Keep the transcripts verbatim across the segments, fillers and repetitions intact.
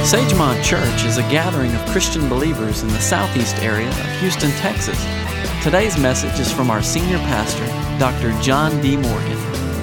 Sagemont Church is a gathering of Christian believers in the southeast area of Houston, Texas. Today's message is from our senior pastor, Doctor John D. Morgan.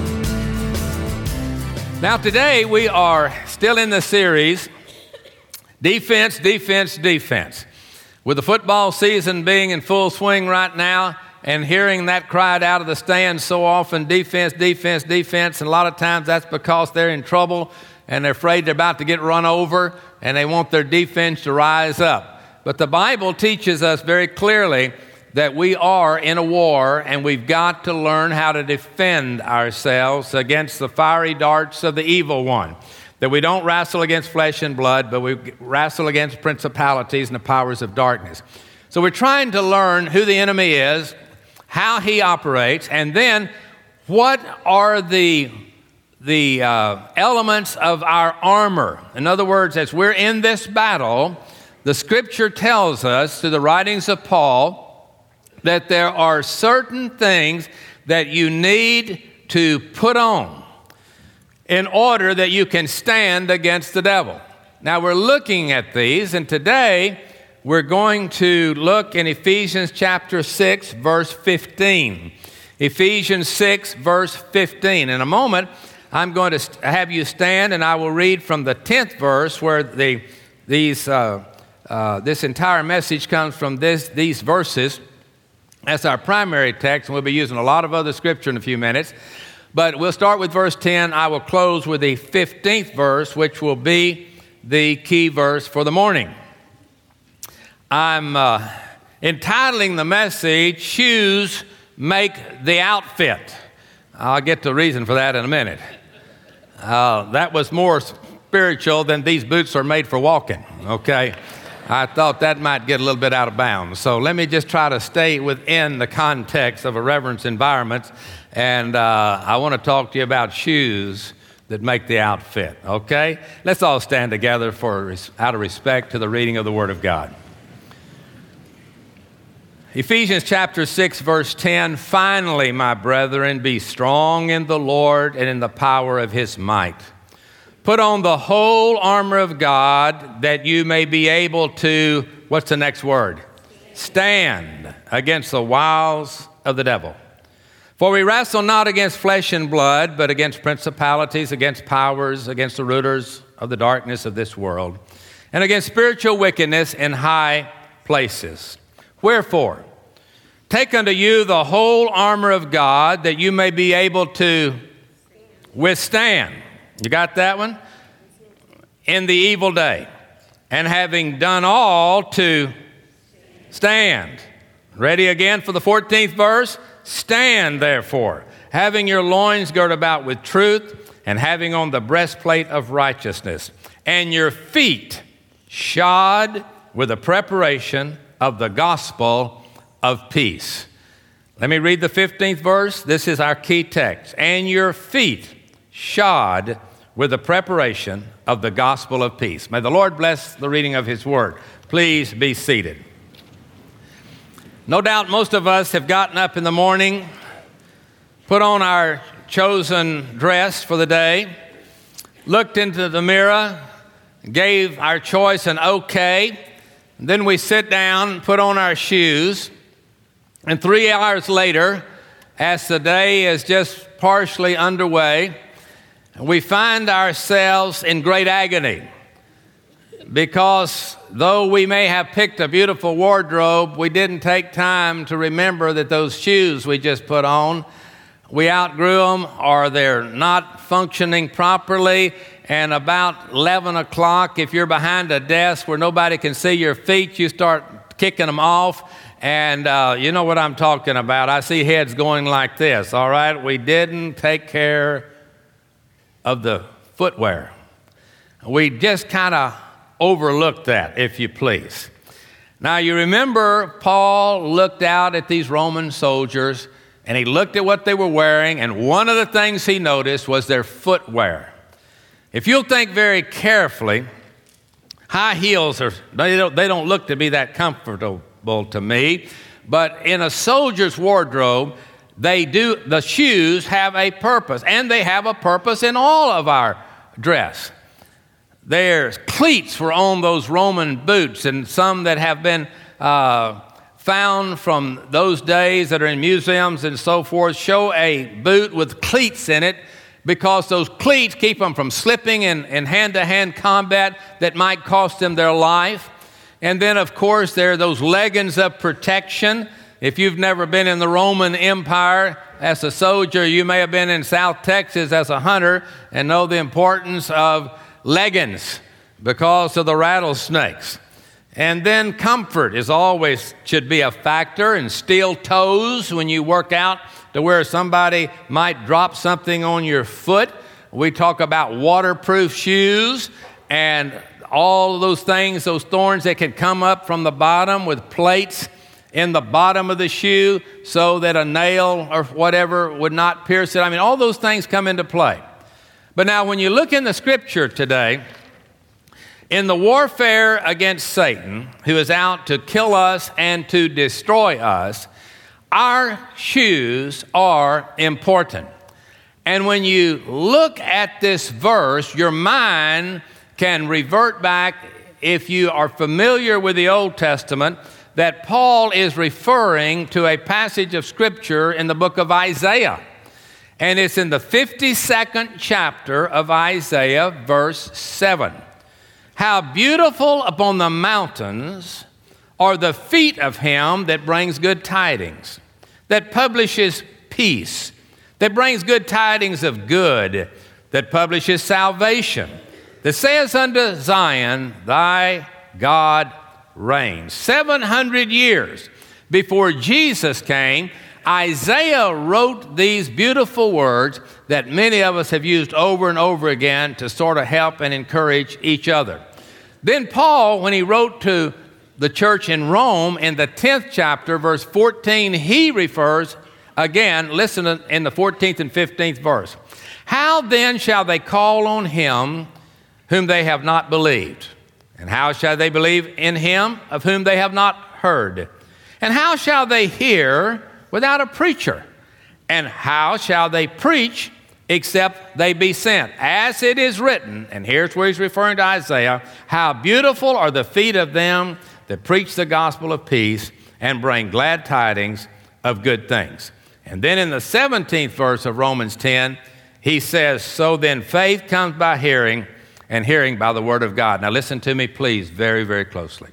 Now today we are still in the series, Defense, Defense, Defense. With the football season being in full swing right now and hearing that cried out of the stands so often, defense, defense, defense, and a lot of times that's because they're in trouble and they're afraid they're about to get run over and they want their defense to rise up. But the Bible teaches us very clearly that we are in a war and we've got to learn how to defend ourselves against the fiery darts of the evil one. That we don't wrestle against flesh and blood, but we wrestle against principalities and the powers of darkness. So we're trying to learn who the enemy is, how he operates, and then what are the the uh, elements of our armor. In other words, as we're in this battle, the Scripture tells us through the writings of Paul that there are certain things that you need to put on in order that you can stand against the devil. Now, we're looking at these, and today we're going to look in Ephesians chapter six, verse fifteen. Ephesians six, verse fifteen. In a moment, I'm going to have you stand, and I will read from the tenth verse, where the these uh, uh, this entire message comes from this these verses. That's our primary text, and we'll be using a lot of other scripture in a few minutes. But we'll start with verse ten. I will close with the fifteenth verse, which will be the key verse for the morning. I'm uh, entitling the message, Shoes Make the Outfit. I'll get to the reason for that in a minute. Uh, that was more spiritual than these boots are made for walking, okay? I thought that might get a little bit out of bounds. So let me just try to stay within the context of a reverence environment. And uh, I want to talk to you about shoes that make the outfit, okay? Let's all stand together for out of respect to the reading of the Word of God. Ephesians chapter six, verse ten, Finally, my brethren, be strong in the Lord and in the power of His might. Put on the whole armor of God that you may be able to, what's the next word? Stand against the wiles of the devil. For we wrestle not against flesh and blood, but against principalities, against powers, against the rulers of the darkness of this world, and against spiritual wickedness in high places. Wherefore, take unto you the whole armor of God, that you may be able to withstand. You got that one? In the evil day. And having done all, to stand. Ready again for the fourteenth verse? Stand therefore, having your loins girt about with truth, and having on the breastplate of righteousness, and your feet shod with the preparation of the gospel of peace. Let me read the fifteenth verse. This is our key text. And your feet shod with the preparation of the gospel of peace. May the Lord bless the reading of His word. Please be seated. No doubt most of us have gotten up in the morning, put on our chosen dress for the day, looked into the mirror, gave our choice an okay. Then we sit down, put on our shoes, and three hours later, as the day is just partially underway, we find ourselves in great agony. Because though we may have picked a beautiful wardrobe, we didn't take time to remember that those shoes we just put on, we outgrew them, or they're not functioning properly. And about eleven o'clock, if you're behind a desk where nobody can see your feet, you start kicking them off. And uh, you know what I'm talking about. I see heads going like this, all right? We didn't take care of the footwear. We just kind of overlooked that, if you please. Now, you remember Paul looked out at these Roman soldiers, and he looked at what they were wearing, and one of the things he noticed was their footwear. If you'll think very carefully, high heels are they don't, they don't look to be that comfortable to me, but in a soldier's wardrobe, they do the shoes have a purpose, and they have a purpose in all of our dress. their cleats were on those Roman boots, and some that have been uh, found from those days that are in museums and so forth show a boot with cleats in it, because those cleats keep them from slipping in, in hand-to-hand combat that might cost them their life. And then, of course, there are those leggings of protection. If you've never been in the Roman Empire as a soldier, you may have been in South Texas as a hunter and know the importance of leggings because of the rattlesnakes. And then comfort is always should be a factor, and steel toes when you work out to where somebody might drop something on your foot. We talk about waterproof shoes and all of those things, those thorns that can come up from the bottom with plates in the bottom of the shoe so that a nail or whatever would not pierce it. I mean, all those things come into play. But now when you look in the scripture today, in the warfare against Satan, who is out to kill us and to destroy us, our shoes are important. And when you look at this verse, your mind can revert back, if you are familiar with the Old Testament, that Paul is referring to a passage of Scripture in the book of Isaiah. And it's in the fifty-second chapter of Isaiah, verse seven. How beautiful upon the mountains are the feet of him that brings good tidings, that publishes peace, that brings good tidings of good, that publishes salvation, that says unto Zion, thy God reigns. Seven hundred years before Jesus came, Isaiah wrote these beautiful words that many of us have used over and over again to sort of help and encourage each other. Then Paul, when he wrote to the church in Rome in the tenth chapter, verse fourteen, he refers, again, listen in the fourteenth and fifteenth verse. How then shall they call on him whom they have not believed? And how shall they believe in him of whom they have not heard? And how shall they hear without a preacher? And how shall they preach except they be sent? As it is written, and here's where he's referring to Isaiah, how beautiful are the feet of them that preach the gospel of peace and bring glad tidings of good things. And then in the seventeenth verse of Romans ten, he says, so then faith comes by hearing, and hearing by the word of God. Now listen to me, please, very, very closely.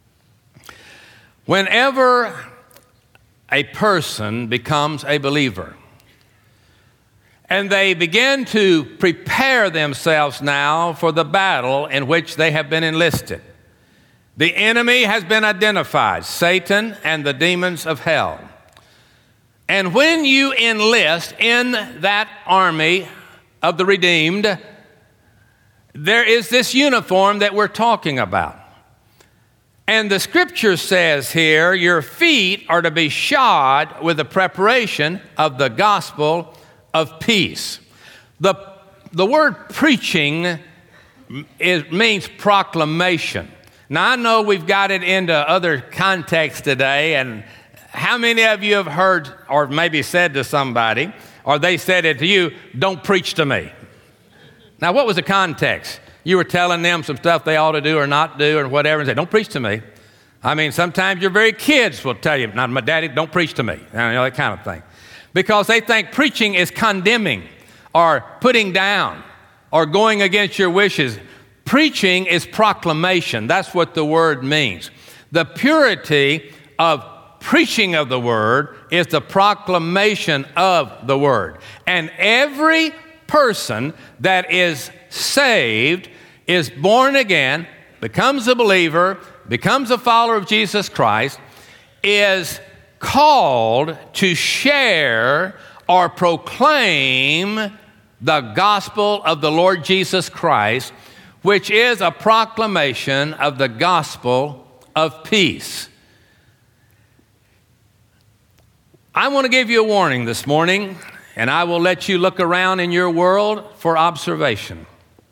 Whenever a person becomes a believer, and they begin to prepare themselves now for the battle in which they have been enlisted, the enemy has been identified, Satan and the demons of hell. And when you enlist in that army of the redeemed, there is this uniform that we're talking about. And the scripture says here, your feet are to be shod with the preparation of the gospel of peace. The, the word preaching is, means proclamation. Now, I know we've got it into other contexts today, and how many of you have heard or maybe said to somebody, or they said it to you, don't preach to me? Now, what was the context? You were telling them some stuff they ought to do or not do or whatever, and say, don't preach to me. I mean, sometimes your very kids will tell you, not my daddy, don't preach to me, you know, that kind of thing. Because they think preaching is condemning or putting down or going against your wishes. Preaching is proclamation. That's what the word means. The purity of preaching of the word is the proclamation of the word. And every person that is saved, is born again, becomes a believer, becomes a follower of Jesus Christ, is called to share or proclaim the gospel of the Lord Jesus Christ, which is a proclamation of the gospel of peace. I want to give you a warning this morning, and I will let you look around in your world for observation.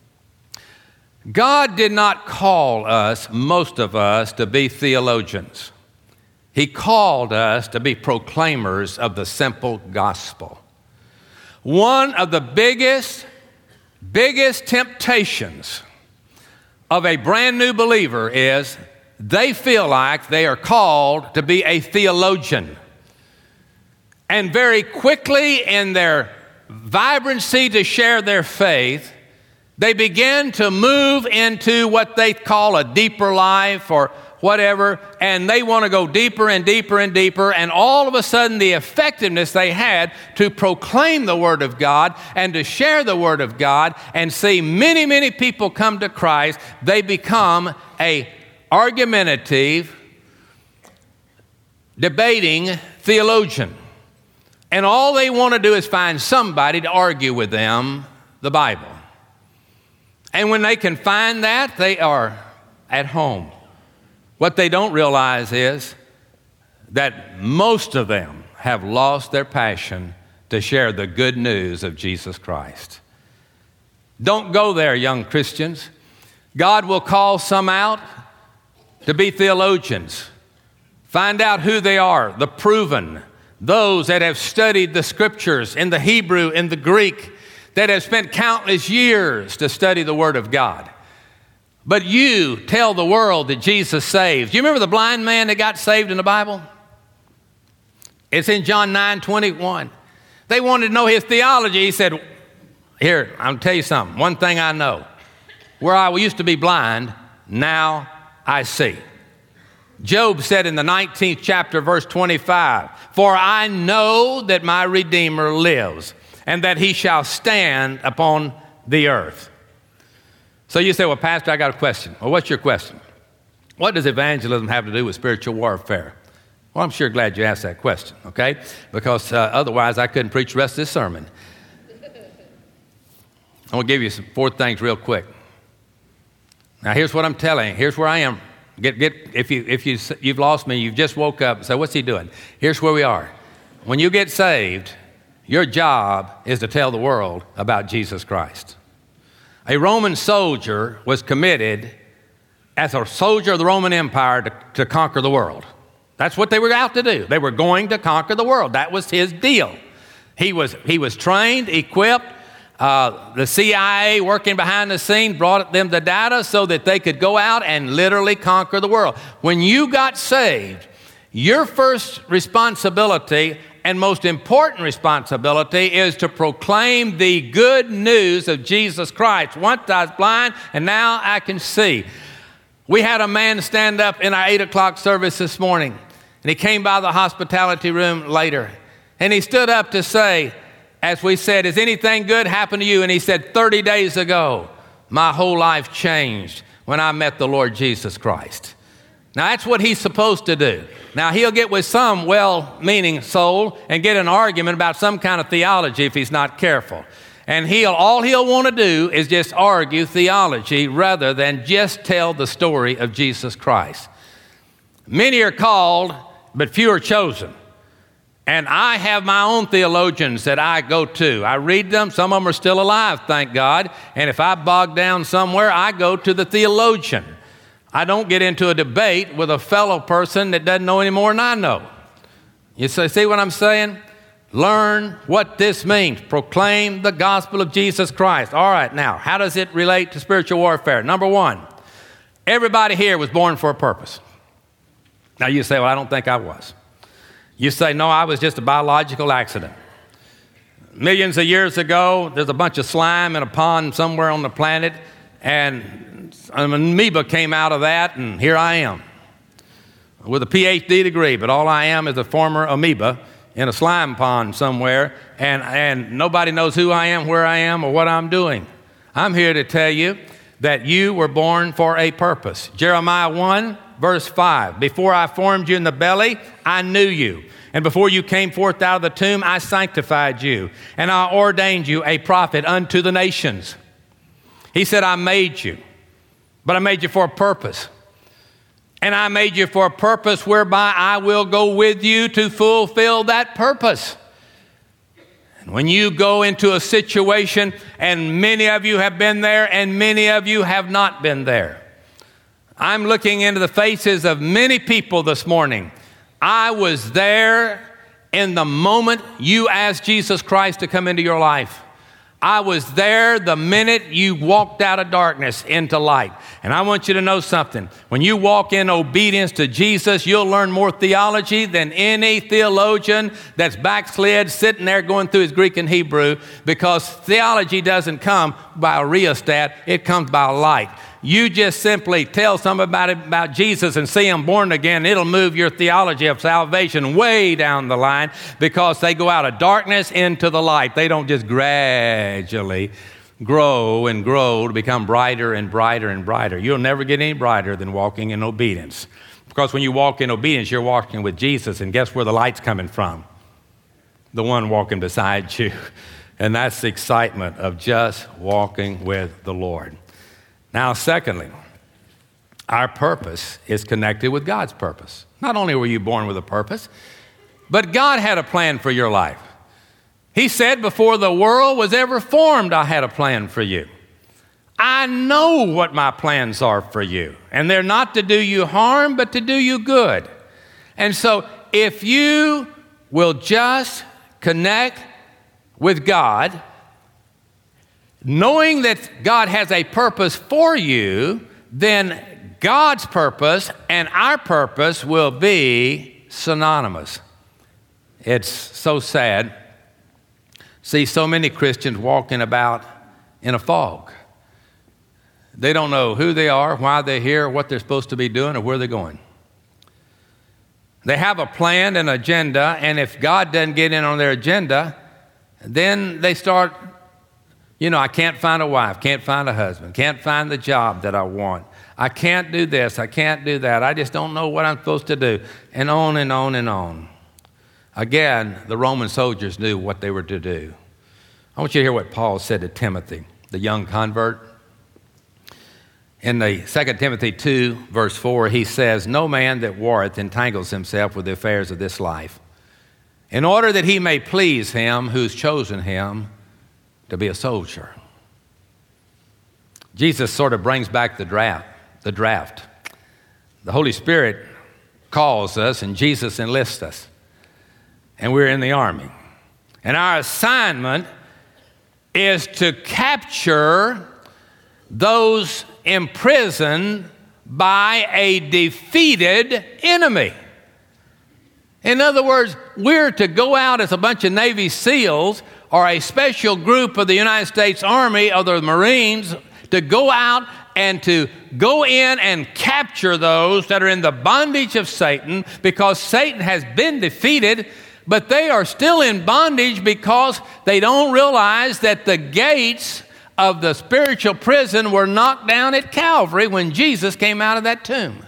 God did not call us, most of us, to be theologians. He called us to be proclaimers of the simple gospel. One of the biggest, biggest temptations of a brand new believer is they feel like they are called to be a theologian. And very quickly in their vibrancy to share their faith, they begin to move into what they call a deeper life or whatever, and they want to go deeper and deeper and deeper, and all of a sudden the effectiveness they had to proclaim the Word of God and to share the Word of God and see many, many people come to Christ, they become a argumentative, debating theologian. And all they want to do is find somebody to argue with them the Bible. And when they can find that, they are at home. What they don't realize is that most of them have lost their passion to share the good news of Jesus Christ. Don't go there, young Christians. God will call some out to be theologians. Find out who they are, the proven, those that have studied the Scriptures in the Hebrew, in the Greek, that have spent countless years to study the Word of God. But you tell the world that Jesus saves. Do you remember the blind man that got saved in the Bible? It's in John nine twenty-one. They wanted to know his theology. He said, here, I'll tell you something. One thing I know. Where I used to be blind, now I see. Job said in the nineteenth chapter, verse twenty-five, for I know that my Redeemer lives, and that he shall stand upon the earth. So you say, well, Pastor, I got a question. Well, what's your question? What does evangelism have to do with spiritual warfare? Well, I'm sure glad you asked that question, okay? Because uh, otherwise I couldn't preach the rest of this sermon. I'm going to give you some four things real quick. Now, here's what I'm telling you. Here's where I am. Get, get, if you, if you, you've lost me, you've just woke up and said, what's he doing? Here's where we are. When you get saved, your job is to tell the world about Jesus Christ. A Roman soldier was committed as a soldier of the Roman Empire to, to conquer the world. That's what they were out to do. They were going to conquer the world. That was his deal. He was, he was trained, equipped. Uh, the C I A working behind the scenes brought them the data so that they could go out and literally conquer the world. When you got saved, your first responsibility and most important responsibility is to proclaim the good news of Jesus Christ. Once I was blind, and now I can see. We had a man stand up in our eight o'clock service this morning, and he came by the hospitality room later, and he stood up to say, as we said, has anything good happened to you? And he said, thirty days ago, my whole life changed when I met the Lord Jesus Christ. Now, that's what he's supposed to do. Now, he'll get with some well-meaning soul and get an argument about some kind of theology if he's not careful. And he'll all he'll want to do is just argue theology rather than just tell the story of Jesus Christ. Many are called, but few are chosen. And I have my own theologians that I go to. I read them. Some of them are still alive, thank God. And if I bog down somewhere, I go to the theologian. I don't get into a debate with a fellow person that doesn't know any more than I know. You see what I'm saying? Learn what this means. Proclaim the gospel of Jesus Christ. All right, now, how does it relate to spiritual warfare? Number one, everybody here was born for a purpose. Now, you say, well, I don't think I was. You say, no, I was just a biological accident. Millions of years ago, there's a bunch of slime in a pond somewhere on the planet, and an amoeba came out of that, and here I am with a P H D degree, but all I am is a former amoeba in a slime pond somewhere, and, and nobody knows who I am, where I am, or what I'm doing. I'm here to tell you that you were born for a purpose. Jeremiah one, verse five, before I formed you in the belly, I knew you. And before you came forth out of the tomb, I sanctified you, and I ordained you a prophet unto the nations. He said, I made you, but I made you for a purpose. And I made you for a purpose whereby I will go with you to fulfill that purpose. And when you go into a situation, and many of you have been there, and many of you have not been there. I'm looking into the faces of many people this morning. I was there in the moment you asked Jesus Christ to come into your life. I was there the minute you walked out of darkness into light. And I want you to know something. When you walk in obedience to Jesus, you'll learn more theology than any theologian that's backslid sitting there going through his Greek and Hebrew, because theology doesn't come by a rheostat, it comes by light. You just simply tell somebody about, about Jesus and see them born again. It'll move your theology of salvation way down the line, because they go out of darkness into the light. They don't just gradually grow and grow to become brighter and brighter and brighter. You'll never get any brighter than walking in obedience. Because when you walk in obedience, you're walking with Jesus. And guess where the light's coming from? The one walking beside you. And that's the excitement of just walking with the Lord. Now, secondly, our purpose is connected with God's purpose. Not only were you born with a purpose, but God had a plan for your life. He said, before the world was ever formed, I had a plan for you. I know what my plans are for you, and they're not to do you harm, but to do you good. And so if you will just connect with God, knowing that God has a purpose for you, then God's purpose and our purpose will be synonymous. It's so sad. See so many Christians walking about in a fog. They don't know who they are, why they're here, what they're supposed to be doing, or where they're going. They have a plan and agenda, and if God doesn't get in on their agenda, then they start, you know, I can't find a wife, can't find a husband, can't find the job that I want. I can't do this, I can't do that. I just don't know what I'm supposed to do. And on and on and on. Again, the Roman soldiers knew what they were to do. I want you to hear what Paul said to Timothy, the young convert. In the Second Timothy two, verse four, he says, no man that warreth entangles himself with the affairs of this life, in order that he may please him who's chosen him to be a soldier. Jesus sort of brings back the draft. The draft. The Holy Spirit calls us, and Jesus enlists us. And we're in the army. And our assignment is to capture those imprisoned by a defeated enemy. In other words, we're to go out as a bunch of Navy SEALs or a special group of the United States Army or the Marines to go out and to go in and capture those that are in the bondage of Satan, because Satan has been defeated, but they are still in bondage because they don't realize that the gates of the spiritual prison were knocked down at Calvary when Jesus came out of that tomb.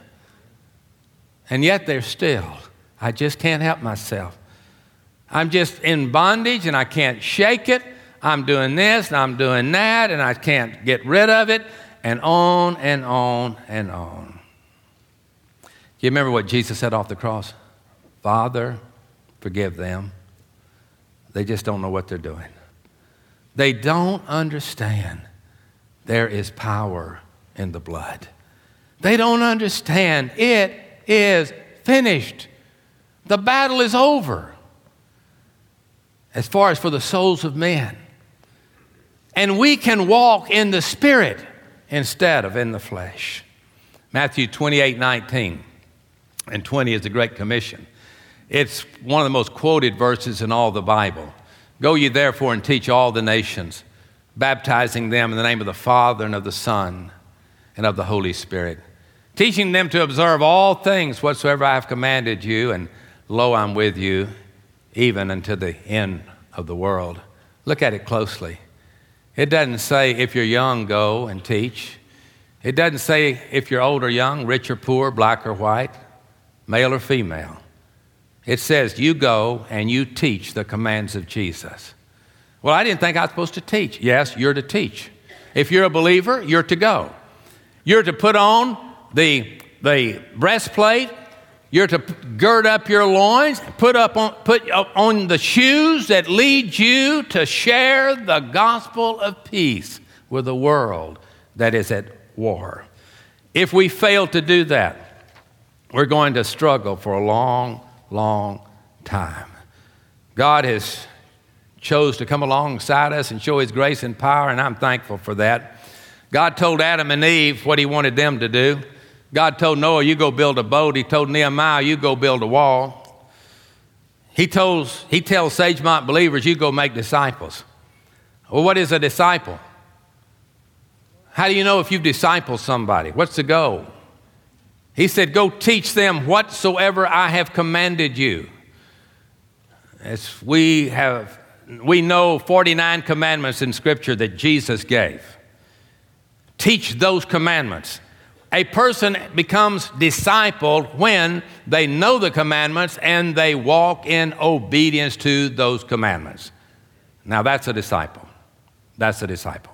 And yet they're still, I just can't help myself. I'm just in bondage and I can't shake it. I'm doing this and I'm doing that and I can't get rid of it, and on and on and on. Do you remember what Jesus said off the cross? Father, forgive them. They just don't know what they're doing. They don't understand there is power in the blood. They don't understand it is finished. The battle is over as far as for the souls of men. And we can walk in the Spirit instead of in the flesh. Matthew twenty-eight nineteen and twenty is the Great Commission. It's one of the most quoted verses in all the Bible. Go ye therefore and teach all the nations, baptizing them in the name of the Father and of the Son and of the Holy Spirit, teaching them to observe all things whatsoever I have commanded you, and lo, I'm with you even unto the end of the world. Look at it closely. It doesn't say if you're young, go and teach. It doesn't say if you're old or young, rich or poor, black or white, male or female. It says you go and you teach the commands of Jesus. Well, I didn't think I was supposed to teach. Yes, you're to teach. If you're a believer, you're to go. You're to put on the, the breastplate. You're to gird up your loins, put up on, put on the shoes that lead you to share the gospel of peace with a world that is at war. If we fail to do that, we're going to struggle for a long, long time. God has chose to come alongside us and show his grace and power, and I'm thankful for that. God told Adam and Eve what he wanted them to do. God told Noah, you go build a boat. He told Nehemiah, you go build a wall. He, told, he tells Sagemont believers, you go make disciples. Well, what is a disciple? How do you know if you've discipled somebody? What's the goal? He said, go teach them whatsoever I have commanded you. As we have, we know forty-nine commandments in Scripture that Jesus gave. Teach those commandments. A person becomes discipled when they know the commandments and they walk in obedience to those commandments. Now that's a disciple. That's a disciple.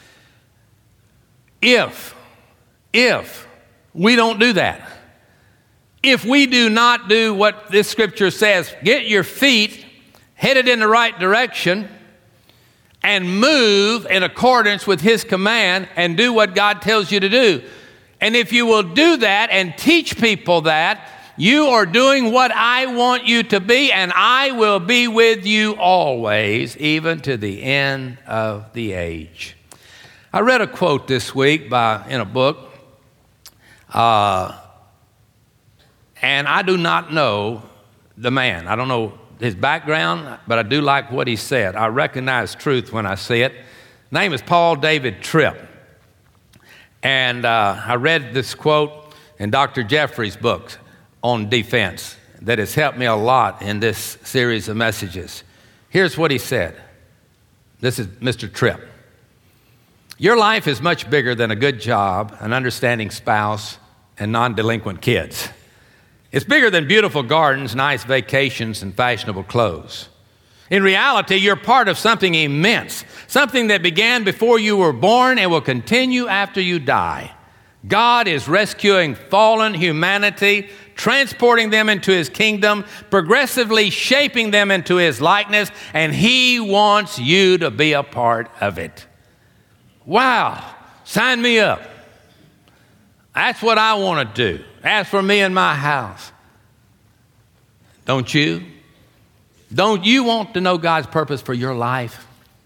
If, if we don't do that, if we do not do what this scripture says, get your feet headed in the right direction and move in accordance with his command and do what God tells you to do. And if you will do that and teach people that, you are doing what I want you to be, and I will be with you always, even to the end of the age. I read a quote this week by in a book, uh, and I do not know the man. I don't know his background, but I do like what he said. I recognize truth when I see it. His name is Paul David Tripp. And uh, I read this quote in Doctor Jeffrey's book on defense that has helped me a lot in this series of messages. Here's what he said. This is Mister Tripp. Your life is much bigger than a good job, an understanding spouse, and non-delinquent kids. It's bigger than beautiful gardens, nice vacations, and fashionable clothes. In reality, you're part of something immense, something that began before you were born and will continue after you die. God is rescuing fallen humanity, transporting them into his kingdom, progressively shaping them into his likeness, and he wants you to be a part of it. Wow, sign me up. That's what I want to do. As for me and my house. Don't you? Don't you want to know God's purpose for your life?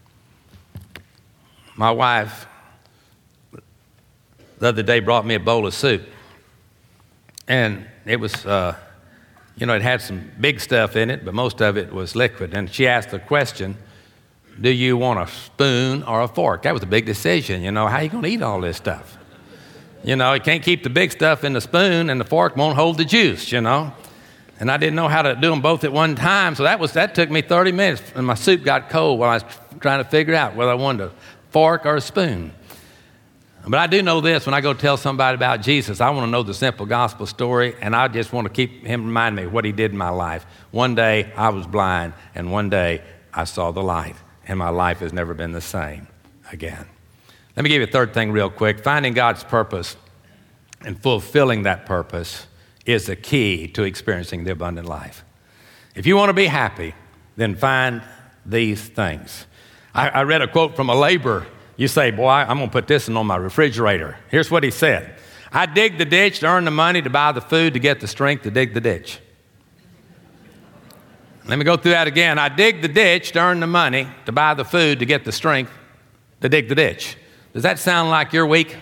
My wife the other day brought me a bowl of soup. And it was, uh, you know, it had some big stuff in it, but most of it was liquid. And she asked the question, do you want a spoon or a fork? That was a big decision, you know. How are you going to eat all this stuff? You know, you can't keep the big stuff in the spoon and the fork won't hold the juice, you know. And I didn't know how to do them both at one time, so that was that took me thirty minutes. And my soup got cold while I was trying to figure out whether I wanted a fork or a spoon. But I do know this, when I go tell somebody about Jesus, I want to know the simple gospel story, and I just want to keep him remind me of what he did in my life. One day I was blind, and one day I saw the light, and my life has never been the same again. Let me give you a third thing real quick. Finding God's purpose and fulfilling that purpose is the key to experiencing the abundant life. If you want to be happy, then find these things. I, I read a quote from a laborer. You say, boy, I'm going to put this on my refrigerator. Here's what he said. I dig the ditch to earn the money to buy the food to get the strength to dig the ditch. Let me go through that again. I dig the ditch to earn the money to buy the food to get the strength to dig the ditch. Does that sound like you're weak?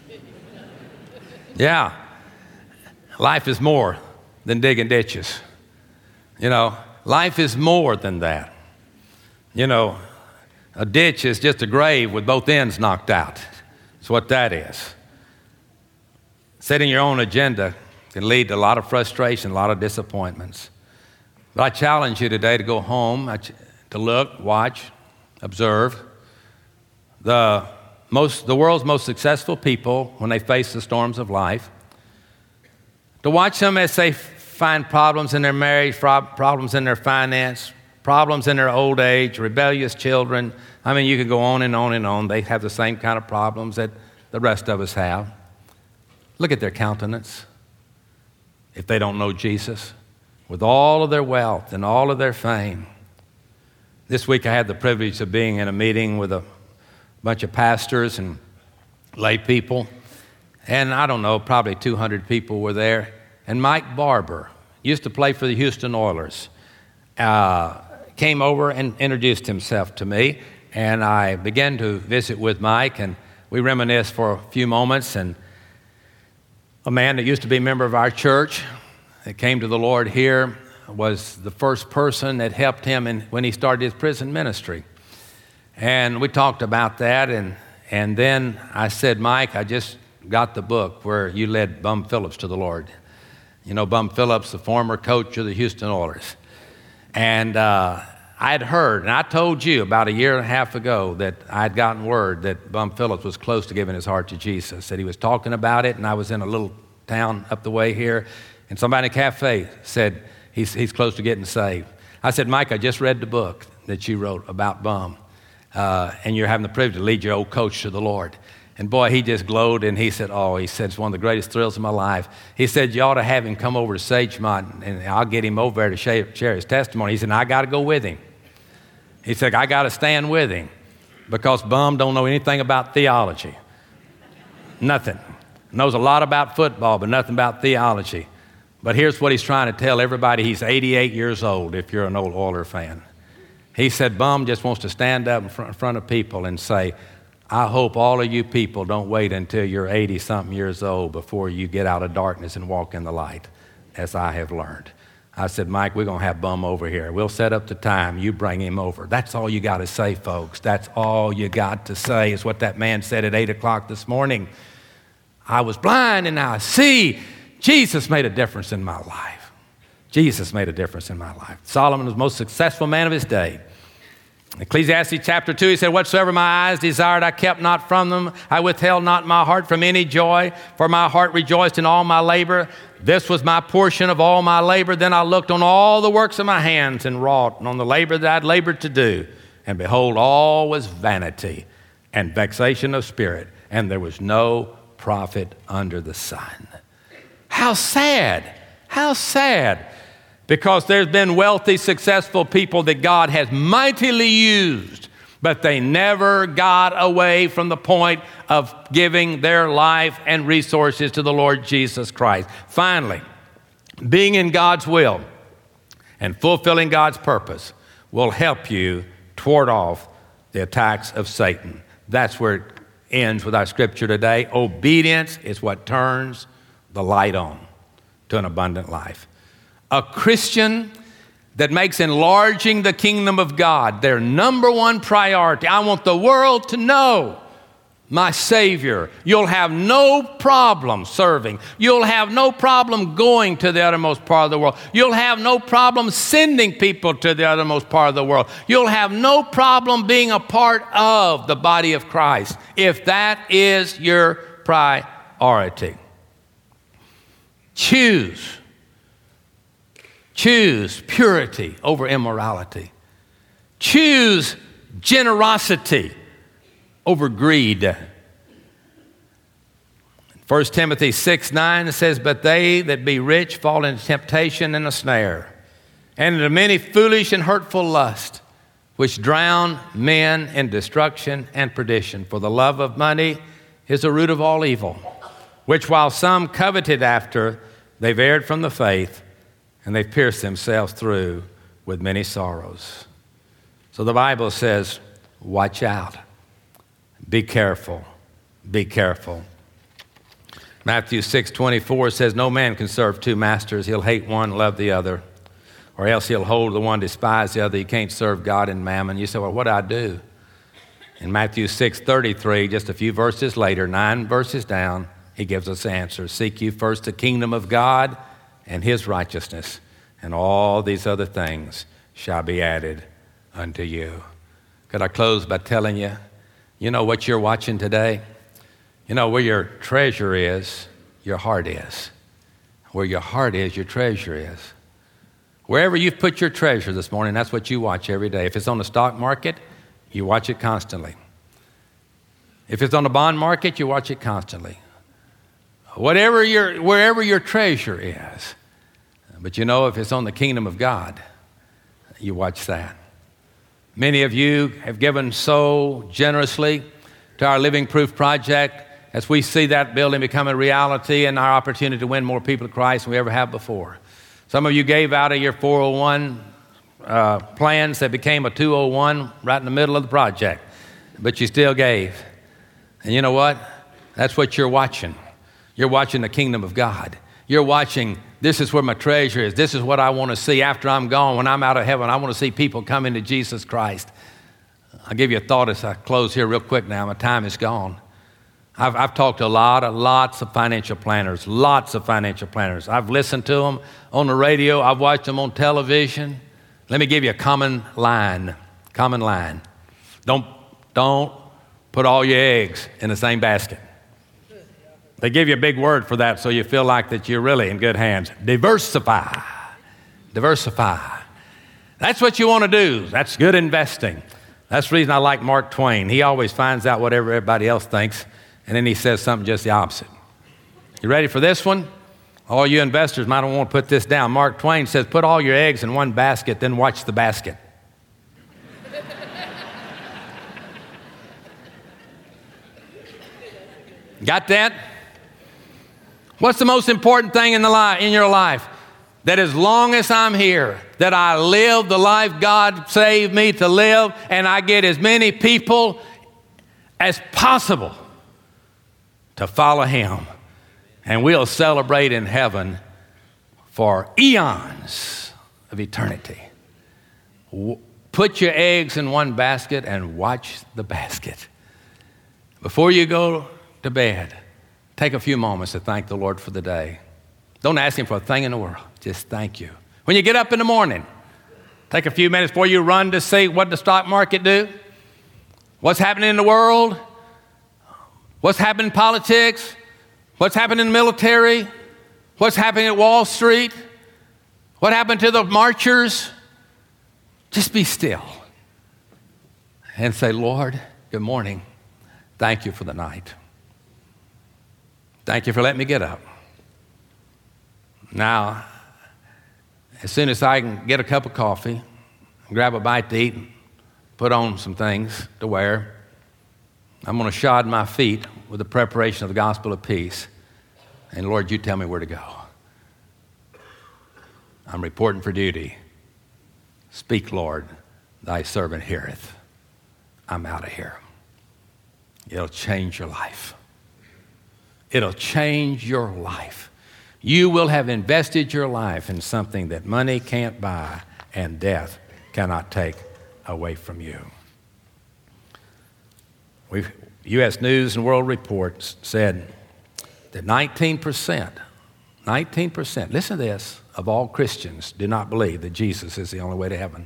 Yeah. Life is more than digging ditches. You know, life is more than that. You know, a ditch is just a grave with both ends knocked out. That's what that is. Setting your own agenda can lead to a lot of frustration, a lot of disappointments. But I challenge you today to go home, to look, watch, observe. The most, the world's most successful people, when they face the storms of life, to watch them as they find problems in their marriage, problems in their finance, problems in their old age, rebellious children. I mean, you can go on and on and on. They have the same kind of problems that the rest of us have. Look at their countenance if they don't know Jesus, with all of their wealth and all of their fame. This week I had the privilege of being in a meeting with a bunch of pastors and lay people. And I don't know, probably two hundred people were there. And Mike Barber used to play for the Houston Oilers. Uh, came over and introduced himself to me, and I began to visit with Mike, and we reminisced for a few moments, and a man that used to be a member of our church that came to the Lord here was the first person that helped him in, when he started his prison ministry. And we talked about that, and, and then I said, Mike, I just got the book where you led Bum Phillips to the Lord. You know, Bum Phillips, the former coach of the Houston Oilers. And uh, I had heard, and I told you about a year and a half ago that I had gotten word that Bum Phillips was close to giving his heart to Jesus, that he was talking about it, and I was in a little town up the way here, and somebody in a cafe said he's, he's close to getting saved. I said, Mike, I just read the book that you wrote about Bum, uh, and you're having the privilege to lead your old coach to the Lord. And boy, he just glowed, and he said, oh, he said, it's one of the greatest thrills of my life. He said, you ought to have him come over to Sagemont, and I'll get him over there to share, share his testimony. He said, I got to go with him. He said, I got to stand with him because Bum don't know anything about theology. Nothing. Knows a lot about football, but nothing about theology. But here's what he's trying to tell everybody. He's eighty-eight years old, if you're an old Oiler fan. He said, Bum just wants to stand up in front, in front of people and say, I hope all of you people don't wait until you're eighty-something years old before you get out of darkness and walk in the light, as I have learned. I said, Mike, we're going to have Bum over here. We'll set up the time. You bring him over. That's all you got to say, folks. That's all you got to say is what that man said at eight o'clock this morning. I was blind and now I see. Jesus made a difference in my life. Jesus made a difference in my life. Solomon was the most successful man of his day. Ecclesiastes chapter two, he said, whatsoever my eyes desired, I kept not from them. I withheld not my heart from any joy, for my heart rejoiced in all my labor. This was my portion of all my labor. Then I looked on all the works of my hands and wrought, and on the labor that I'd labored to do. And behold, all was vanity and vexation of spirit, and there was no profit under the sun. How sad, how sad. Because there's been wealthy, successful people that God has mightily used, but they never got away from the point of giving their life and resources to the Lord Jesus Christ. Finally, being in God's will and fulfilling God's purpose will help you ward off the attacks of Satan. That's where it ends with our scripture today. Obedience is what turns the light on to an abundant life. A Christian that makes enlarging the kingdom of God their number one priority. I want the world to know my Savior. You'll have no problem serving. You'll have no problem going to the uttermost part of the world. You'll have no problem sending people to the uttermost part of the world. You'll have no problem being a part of the body of Christ if that is your priority. Choose. Choose purity over immorality. Choose generosity over greed. First Timothy six nine says, but they that be rich fall into temptation and a snare, and into many foolish and hurtful lusts, which drown men in destruction and perdition. For the love of money is the root of all evil, which while some coveted after, they've erred from the faith, and they've pierced themselves through with many sorrows. So the Bible says, watch out. Be careful. Be careful. Matthew six twenty-four says, no man can serve two masters. He'll hate one, love the other. Or else he'll hold the one, despise the other. You can't serve God and mammon. You say, well, what do I do? In Matthew six thirty-three, just a few verses later, nine verses down, he gives us the answer. Seek you first the kingdom of God and his righteousness, and all these other things shall be added unto you. Could I close by telling you, you know what you're watching today? You know where your treasure is, your heart is. Where your heart is, your treasure is. Wherever you've put your treasure this morning, that's what you watch every day. If it's on the stock market, you watch it constantly. If it's on the bond market, you watch it constantly. Whatever your, wherever your treasure is. But you know, if it's on the kingdom of God, you watch that. Many of you have given so generously to our Living Proof Project as we see that building become a reality and our opportunity to win more people to Christ than we ever have before. Some of you gave out of your four oh one uh, plans that became a two oh one right in the middle of the project, but you still gave. And you know what? That's what you're watching. You're watching the kingdom of God. You're watching, this is where my treasure is. This is what I want to see after I'm gone. When I'm out of heaven, I want to see people come into Jesus Christ. I'll give you a thought as I close here real quick now. My time is gone. I've, I've talked to a lot of, lots of financial planners, lots of financial planners. I've listened to them on the radio. I've watched them on television. Let me give you a common line, common line. Don't, don't put all your eggs in the same basket. They give you a big word for that so you feel like that you're really in good hands. Diversify. Diversify. That's what you want to do. That's good investing. That's the reason I like Mark Twain. He always finds out what everybody else thinks, and then he says something just the opposite. You ready for this one? All you investors might want to put this down. Mark Twain says, put all your eggs in one basket, then watch the basket. Got that? What's the most important thing in the li- in your life? That as long as I'm here, that I live the life God saved me to live, and I get as many people as possible to follow Him. And we'll celebrate in heaven for eons of eternity. Put your eggs in one basket and watch the basket. Before you go to bed, take a few moments to thank the Lord for the day. Don't ask Him for a thing in the world. Just thank you. When you get up in the morning, take a few minutes before you run to see what the stock market do, what's happening in the world, what's happening in politics, what's happening in the military, what's happening at Wall Street, what happened to the marchers. Just be still and say, Lord, good morning. Thank you for the night. Thank you for letting me get up. Now, as soon as I can get a cup of coffee, grab a bite to eat, put on some things to wear, I'm going to shod my feet with the preparation of the gospel of peace. And Lord, you tell me where to go. I'm reporting for duty. Speak, Lord, thy servant heareth. I'm out of here. It'll change your life. It'll change your life. You will have invested your life in something that money can't buy and death cannot take away from you. We've, U S News and World Report said that nineteen percent, nineteen percent, listen to this, of all Christians do not believe that Jesus is the only way to heaven.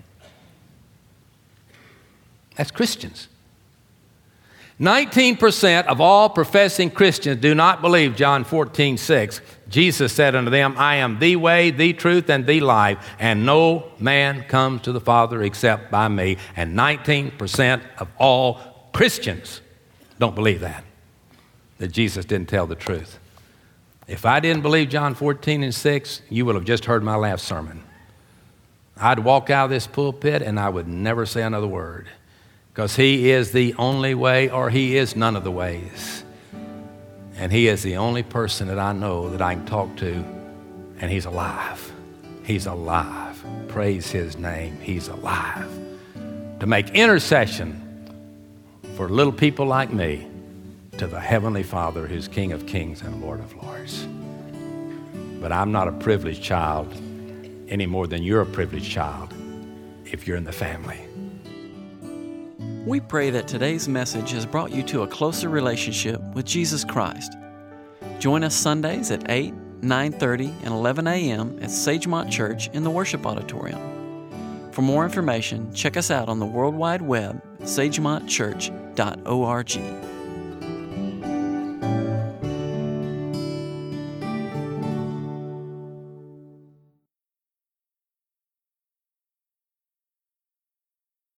That's Christians. nineteen percent of all professing Christians do not believe John fourteen six. Jesus said unto them, I am the way, the truth, and the life, and no man comes to the Father except by me. And nineteen percent of all Christians don't believe that, that Jesus didn't tell the truth. If I didn't believe John fourteen and six, you would have just heard my last sermon. I'd walk out of this pulpit and I would never say another word. Because He is the only way, or He is none of the ways. And He is the only person that I know that I can talk to, and He's alive. He's alive. Praise His name. He's alive. To make intercession for little people like me to the Heavenly Father, who's King of kings and Lord of lords. But I'm not a privileged child any more than you're a privileged child if you're in the family. We pray that today's message has brought you to a closer relationship with Jesus Christ. Join us Sundays at eight, nine thirty, and eleven a.m. at Sagemont Church in the Worship Auditorium. For more information, check us out on the World Wide Web, sagemont church dot org.